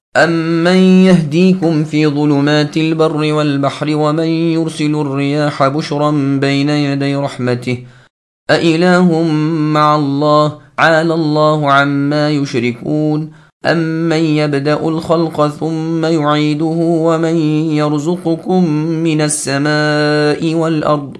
أَمَّن يَهْدِيكُمْ فِي ظُلُمَاتِ الْبَرِّ وَالْبَحْرِ وَمَن يُرْسِلُ الرِّيَاحَ بُشْرًا بَيْنَ يَدَيْ رَحْمَتِهِ أَإِلَٰهٌ مَّعَ اللَّهِ تَعَالَى اللَّهُ عَمَّا يُشْرِكُونَ أَمَّن يَبْدَأُ الْخَلْقَ ثُمَّ يُعِيدُهُ وَمَن يَرْزُقُكُم مِّنَ السَّمَاءِ وَالْأَرْضِ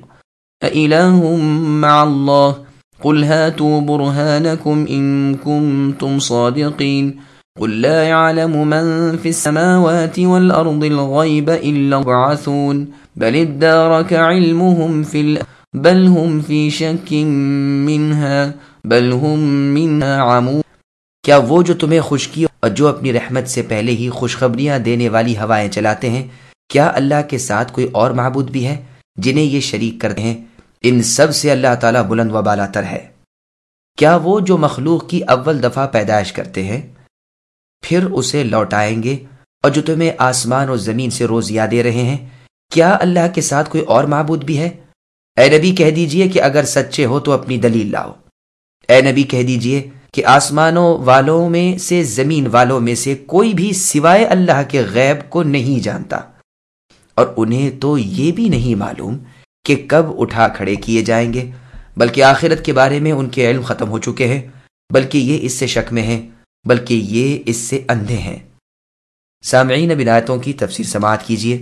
أَإِلَٰهٌ مَّعَ اللَّهِ قُلْ هَاتُوا بُرْهَانَكُمْ إِن كُنتُمْ صَادِقِينَ قُل لَّا يَعْلَمُ مَن فِي السَّمَاوَاتِ وَالْأَرْضِ الْغَيْبَ إِلَّا يُبْعَثُونَ بَلِ ادَّارَكَ عِلْمُهُمْ فِي الْأَرْضِ بَلْ هُمْ فِي شَكٍّ مِّنْهَا بَلْ هُمْ مِنْهَا عَمُونَ۔ کیا وہ جو تمہیں خشکی اور جو اپنی رحمت سے پہلے ہی خوشخبریاں دینے والی ہوائیں چلاتے ہیں، کیا اللہ کے ساتھ کوئی اور معبود بھی ہے جنہیں یہ شریک کرتے ہیں؟ ان سب سے اللہ تعالیٰ بلند و بالا تر ہے۔ کیا وہ جو مخلوق کی اول دفعہ پیدائش کرتے ہیں پھر اسے لوٹائیں گے، اور جو تمہیں آسمان اور زمین سے روزیاں دے رہے ہیں، کیا اللہ کے ساتھ کوئی اور معبود بھی ہے؟ اے نبی کہہ دیجئے کہ اگر سچے ہو تو اپنی دلیل لاؤ۔ اے نبی کہہ دیجئے کہ آسمانوں والوں میں سے زمین والوں میں سے کوئی بھی سوائے اللہ کے غیب کو نہیں جانتا، اور انہیں تو یہ بھی نہیں معلوم کہ کب اٹھا کھڑے کیے جائیں گے، بلکہ آخرت کے بارے میں ان کے علم ختم ہو چکے ہیں، بلکہ یہ اس سے شک میں ہیں، بلکہ یہ اس سے اندھے ہیں۔ سامعین، اب آیتوں کی تفسیر سماعت کیجیے۔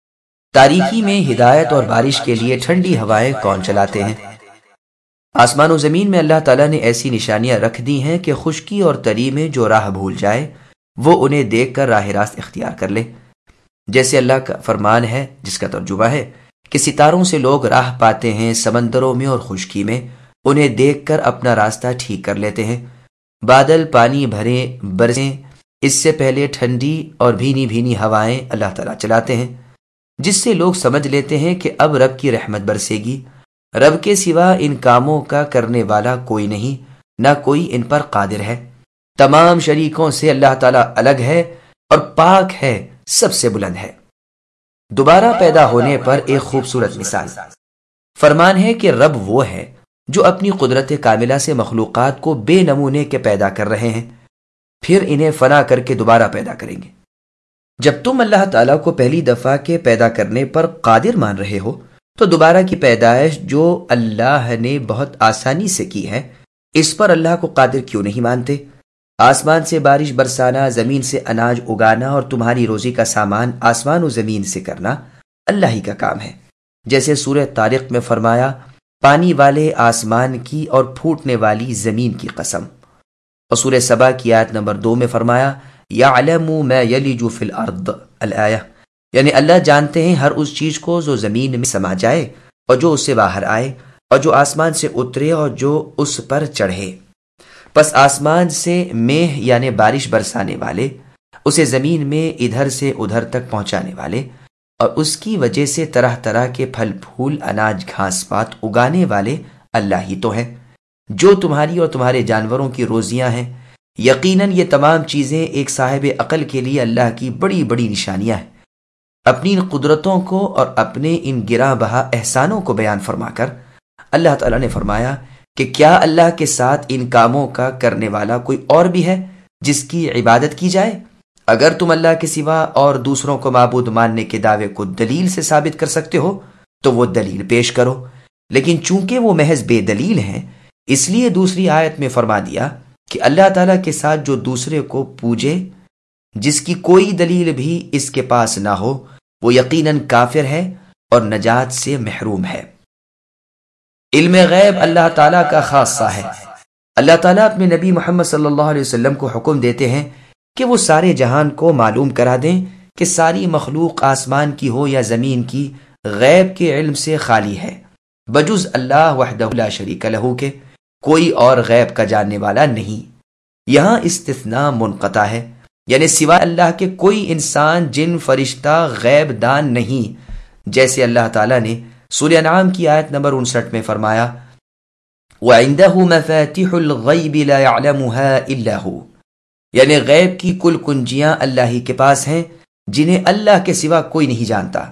تاریکی میں ہدایت اور بارش کے لیے ٹھنڈی ہوائیں کون چلاتے ہیں؟ آسمان و زمین میں اللہ تعالیٰ نے ایسی نشانیاں رکھ دی ہیں کہ خشکی اور تری میں جو راہ بھول جائے وہ انہیں دیکھ کر راہ راست اختیار کر لے۔ جیسے اللہ کا فرمان ہے جس کا ترجمہ ہے کہ ستاروں سے لوگ راہ پاتے ہیں، سمندروں میں اور خشکی میں انہیں دیکھ کر اپنا راستہ ٹھیک کر لیتے ہیں۔ بادل پانی بھرے برسیں، اس سے پہلے ٹھنڈی اور بھینی بھینی ہوائیں اللہ تعالیٰ چلاتے ہیں، جس سے لوگ سمجھ لیتے ہیں کہ اب رب کی رحمت برسے گی۔ رب کے سوا ان کاموں کا کرنے والا کوئی نہیں، نہ کوئی ان پر قادر ہے۔ تمام شریکوں سے اللہ تعالیٰ الگ ہے اور پاک ہے، سب سے بلند ہے۔ دوبارہ پیدا ہونے پر ایک خوبصورت مثال۔ فرمان ہے کہ رب وہ ہے جو اپنی قدرت کاملہ سے مخلوقات کو بے نمونے کے پیدا کر رہے ہیں، پھر انہیں فنا کر کے دوبارہ پیدا کریں گے۔ جب تم اللہ تعالیٰ کو پہلی دفعہ کے پیدا کرنے پر قادر مان رہے ہو تو دوبارہ کی پیدائش جو اللہ نے بہت آسانی سے کی ہے، اس پر اللہ کو قادر کیوں نہیں مانتے؟ آسمان سے بارش برسانا، زمین سے اناج اگانا اور تمہاری روزی کا سامان آسمان و زمین سے کرنا اللہ ہی کا کام ہے۔ جیسے سورہ طارق میں فرمایا، پانی والے آسمان کی اور پھوٹنے والی زمین کی قسم، اور سورہ سبا کی آیت نمبر 2 میں فرمایا، یعلم ما یلج فی الارض الآیہ، یعنی اللہ جانتے ہیں ہر اس چیز کو جو زمین میں سما جائے اور جو اس سے باہر آئے اور جو آسمان سے اترے اور جو اس پر چڑھے۔ پس آسمان سے میہ یعنی بارش برسانے والے، اسے زمین میں ادھر سے ادھر تک پہنچانے والے، اور اس کی وجہ سے طرح طرح کے پھل پھول، اناج، گھاس پات اگانے والے اللہ ہی تو ہیں، جو تمہاری اور تمہارے جانوروں کی روزیاں ہیں۔ یقیناً یہ تمام چیزیں ایک صاحب عقل کے لیے اللہ کی بڑی بڑی نشانیاں ہیں۔ اپنی ان قدرتوں کو اور اپنے ان گراں بہا احسانوں کو بیان فرما کر اللہ تعالیٰ نے فرمایا کہ کیا اللہ کے ساتھ ان کاموں کا کرنے والا کوئی اور بھی ہے جس کی عبادت کی جائے؟ اگر تم اللہ کے سوا اور دوسروں کو معبود ماننے کے دعوے کو دلیل سے ثابت کر سکتے ہو تو وہ دلیل پیش کرو، لیکن چونکہ وہ محض بے دلیل ہیں اس لیے دوسری آیت میں فرما دیا کہ اللہ تعالیٰ کے ساتھ جو دوسرے کو پوجے جس کی کوئی دلیل بھی اس کے پاس نہ ہو، وہ یقیناً کافر ہے اور نجات سے محروم ہے۔ علم غیب اللہ تعالیٰ کا خاصہ ہے۔ اللہ تعالیٰ اپنے نبی محمد صلی اللہ علیہ وسلم کو حکم دیتے ہیں کہ وہ سارے جہان کو معلوم کرا دیں کہ ساری مخلوق آسمان کی ہو یا زمین کی، غیب کے علم سے خالی ہے، بجز اللہ وحدہ لا شریک لہ کے کوئی اور غیب کا جاننے والا نہیں۔ یہاں استثناء منقطع ہے، یعنی سوائے اللہ کے کوئی انسان، جن، فرشتہ غیب دان نہیں، جیسے اللہ تعالیٰ نے سورہ انعام کی آیت نمبر 59 میں فرمایا، وَعِندَهُ مَفَاتِحُ الْغَيْبِ لَا يَعْلَمُهَا إِلَّا هُ، یعنی غیب کی کل کنجیاں اللہ ہی کے پاس ہیں جنہیں اللہ کے سوا کوئی نہیں جانتا۔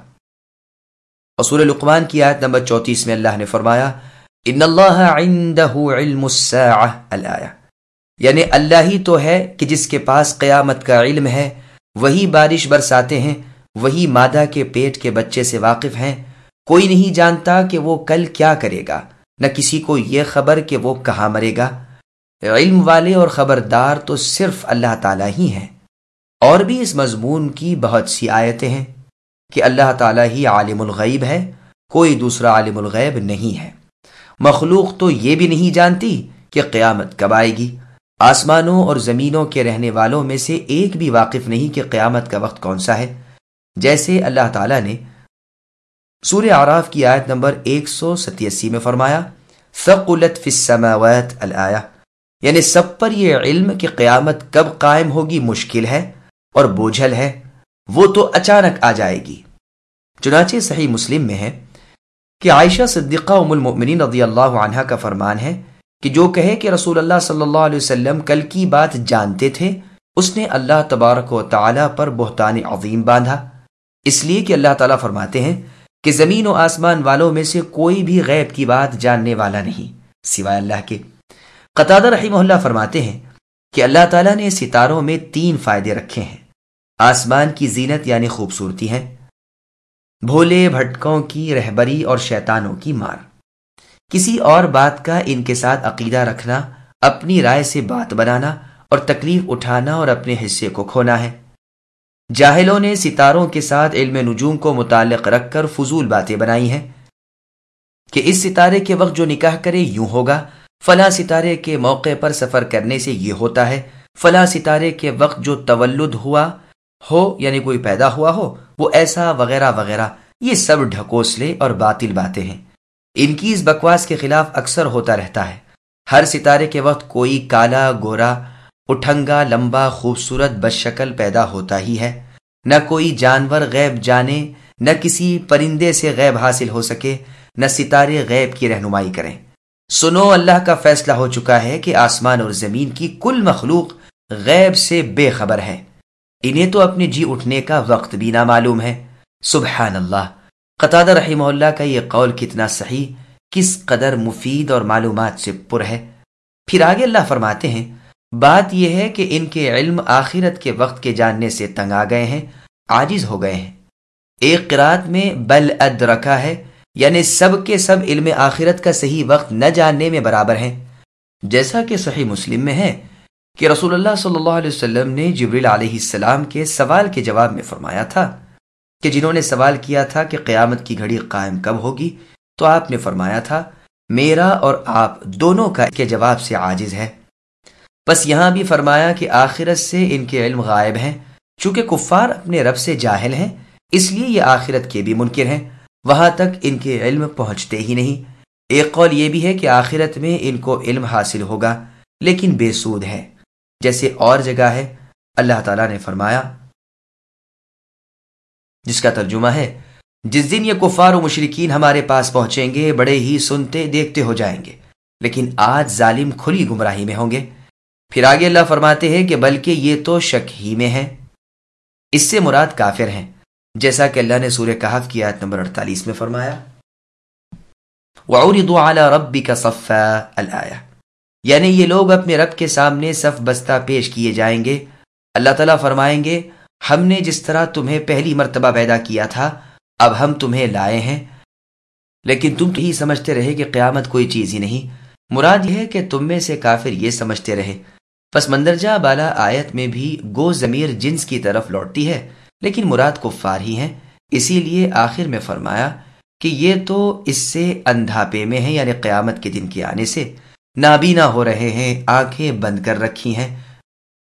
اور سورہ لقمان کی آیت نمبر 34 میں اللہ نے فرمایا، ان اللہ عنده علم الساعہ الآیہ، یعنی اللہ ہی تو ہے کہ جس کے پاس قیامت کا علم ہے، وہی بارش برساتے ہیں، وہی مادہ کے پیٹ کے بچے سے واقف ہیں۔ کوئی نہیں جانتا کہ وہ کل کیا کرے گا، نہ کسی کو یہ خبر کہ وہ کہاں مرے گا۔ علم والے اور خبردار تو صرف اللہ تعالیٰ ہی ہیں۔ اور بھی اس مضمون کی بہت سی آیتیں ہیں کہ اللہ تعالیٰ ہی عالم الغیب ہے، کوئی دوسرا عالم الغیب نہیں ہے۔ مخلوق تو یہ بھی نہیں جانتی کہ قیامت کب آئے گی۔ آسمانوں اور زمینوں کے رہنے والوں میں سے ایک بھی واقف نہیں کہ قیامت کا وقت کون سا ہے۔ جیسے اللہ تعالیٰ نے سورہ اعراف کی آیت نمبر 187 میں فرمایا، ثقلت فی السماوات الآیہ، یعنی سب پر یہ علم کہ قیامت کب قائم ہوگی مشکل ہے اور بوجھل ہے، وہ تو اچانک آ جائے گی۔ چنانچہ صحیح مسلم میں ہے کہ عائشہ صدیقہ ام المؤمنین رضی اللہ عنہا کا فرمان ہے کہ جو کہے کہ رسول اللہ صلی اللہ علیہ وسلم کل کی بات جانتے تھے، اس نے اللہ تبارک و تعالی پر بہتان عظیم باندھا، اس لیے کہ اللہ تعالیٰ فرماتے ہیں کہ زمین و آسمان والوں میں سے کوئی بھی غیب کی بات جاننے والا نہیں سوائے اللہ کے۔ قتادہ رحمہ اللہ فرماتے ہیں کہ اللہ تعالیٰ نے ستاروں میں 3 فائدے رکھے ہیں۔ آسمان کی زینت یعنی خوبصورتی ہے، بھولے بھٹکوں کی رہبری اور شیطانوں کی مار۔ کسی اور بات کا ان کے ساتھ عقیدہ رکھنا، اپنی رائے سے بات بنانا اور تکلیف اٹھانا اور اپنے حصے کو کھونا ہے۔ جاہلوں نے ستاروں کے ساتھ علم نجوم کو متعلق رکھ کر فضول باتیں بنائی ہیں کہ اس ستارے کے وقت جو نکاح کرے یوں ہوگا، فلاں ستارے کے موقع پر سفر کرنے سے یہ ہوتا ہے، فلاں ستارے کے وقت جو تولد ہوا ہو یعنی کوئی پیدا ہوا ہو وہ ایسا وغیرہ وغیرہ۔ یہ سب ڈھکوسلے اور باطل باتیں ہیں۔ ان کی اس بکواس کے خلاف اکثر ہوتا رہتا ہے۔ ہر ستارے کے وقت کوئی کالا گورا اٹھنگا لمبا خوبصورت بد شکل پیدا ہوتا ہی ہے۔ نہ کوئی جانور غیب جانے، نہ کسی پرندے سے غیب حاصل ہو سکے، نہ ستارے غیب کی رہنمائی کریں۔ سنو، اللہ کا فیصلہ ہو چکا ہے کہ آسمان اور زمین کی کل مخلوق غیب سے بے خبر ہے، انہیں تو اپنے جی اٹھنے کا وقت بھی نہ معلوم ہے۔ سبحان اللہ۔ قتادہ رحمہ اللہ کا یہ قول کتنا صحیح، کس قدر مفید اور معلومات سے پر ہے۔ پھر آگے اللہ فرماتے ہیں، بات یہ ہے کہ ان کے علم آخرت کے وقت کے جاننے سے تنگ آ گئے ہیں، عاجز ہو گئے ہیں۔ ایک قرات میں بل ادرکا ہے، یعنی سب کے سب علم آخرت کا صحیح وقت نہ جاننے میں برابر ہیں۔ جیسا کہ صحیح مسلم میں ہے کہ رسول اللہ صلی اللہ علیہ وسلم نے جبریل علیہ السلام کے سوال کے جواب میں فرمایا تھا کہ جنہوں نے سوال کیا تھا کہ قیامت کی گھڑی قائم کب ہوگی، تو آپ نے فرمایا تھا میرا اور آپ دونوں کا کے جواب سے عاجز ہے۔ بس یہاں بھی فرمایا کہ آخرت سے ان کے علم غائب ہیں، چونکہ کفار اپنے رب سے جاہل ہیں اس لیے یہ آخرت کے بھی منکر ہیں، وہاں تک ان کے علم پہنچتے ہی نہیں۔ ایک قول یہ بھی ہے کہ آخرت میں ان کو علم حاصل ہوگا لیکن بے سود ہے، جیسے اور جگہ ہے اللہ تعالیٰ نے فرمایا، جس کا ترجمہ ہے، جس دن یہ کفار و مشرکین ہمارے پاس پہنچیں گے بڑے ہی سنتے دیکھتے ہو جائیں گے، لیکن آج ظالم کھلی گمراہی میں ہوں گے۔ پھر آگے اللہ فرماتے ہیں کہ بلکہ یہ تو شک ہی میں ہیں، اس سے مراد کافر ہیں، جیسا کہ اللہ نے سورہ کہف کی آیت نمبر 48 میں فرمایا، وَعُرِضُوا عَلَى رَبِّكَ صَفًّا الآیہ، یعنی یہ لوگ اپنے رب کے سامنے صف بستہ پیش کیے جائیں گے۔ اللہ تعالیٰ فرمائیں گے، ہم نے جس طرح تمہیں پہلی مرتبہ پیدا کیا تھا اب ہم تمہیں لائے ہیں، لیکن تم تو ہی سمجھتے رہے کہ قیامت کوئی چیز ہی نہیں۔ مراد یہ ہے کہ تم میں سے کافر یہ سمجھتے رہے۔ پس مندرجہ بالا آیت میں بھی گو ضمیر جنس کی طرف لوٹتی ہے، لیکن مراد کفار ہی ہیں، اسی لیے آخر میں فرمایا کہ یہ تو اس سے اندھاپے میں ہیں، یعنی قیامت کے دن کے آنے سے نابینا ہو رہے ہیں، آنکھیں بند کر رکھی ہیں،